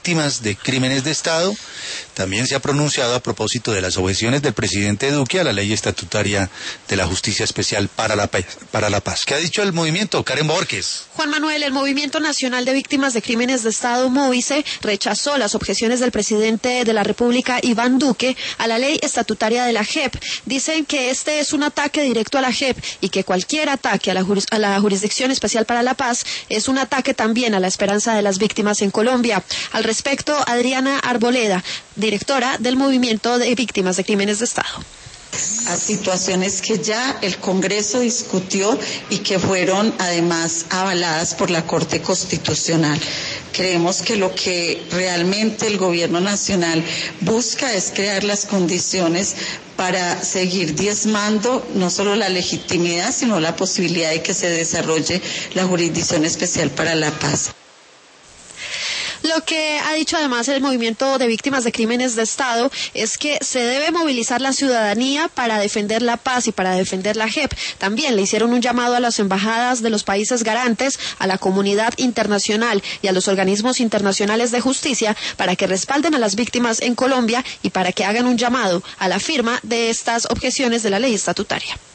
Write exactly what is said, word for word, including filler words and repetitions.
víctimas de crímenes de Estado. También se ha pronunciado a propósito de las objeciones del presidente Duque a la ley estatutaria de la Justicia Especial para la Paz. Para la Paz. ¿Qué ha dicho el movimiento? Karen Borges. Juan Manuel, el Movimiento Nacional de Víctimas de Crímenes de Estado, MOVICE, rechazó las objeciones del presidente de la República, Iván Duque, a la ley estatutaria de la J E P. Dicen que este es un ataque directo a la J E P y que cualquier ataque a la, juris, a la Jurisdicción Especial para la Paz es un ataque también a la esperanza de las víctimas en Colombia. Al respecto, Adriana Arboleda, directora del Movimiento de Víctimas de Crímenes de Estado. A situaciones que ya el Congreso discutió y que fueron además avaladas por la Corte Constitucional. Creemos que lo que realmente el Gobierno Nacional busca es crear las condiciones para seguir diezmando no solo la legitimidad, sino la posibilidad de que se desarrolle la Jurisdicción Especial para la Paz. Lo que ha dicho además el Movimiento de Víctimas de Crímenes de Estado es que se debe movilizar la ciudadanía para defender la paz y para defender la J E P. También le hicieron un llamado a las embajadas de los países garantes, a la comunidad internacional y a los organismos internacionales de justicia para que respalden a las víctimas en Colombia y para que hagan un llamado a la firma de estas objeciones de la ley estatutaria.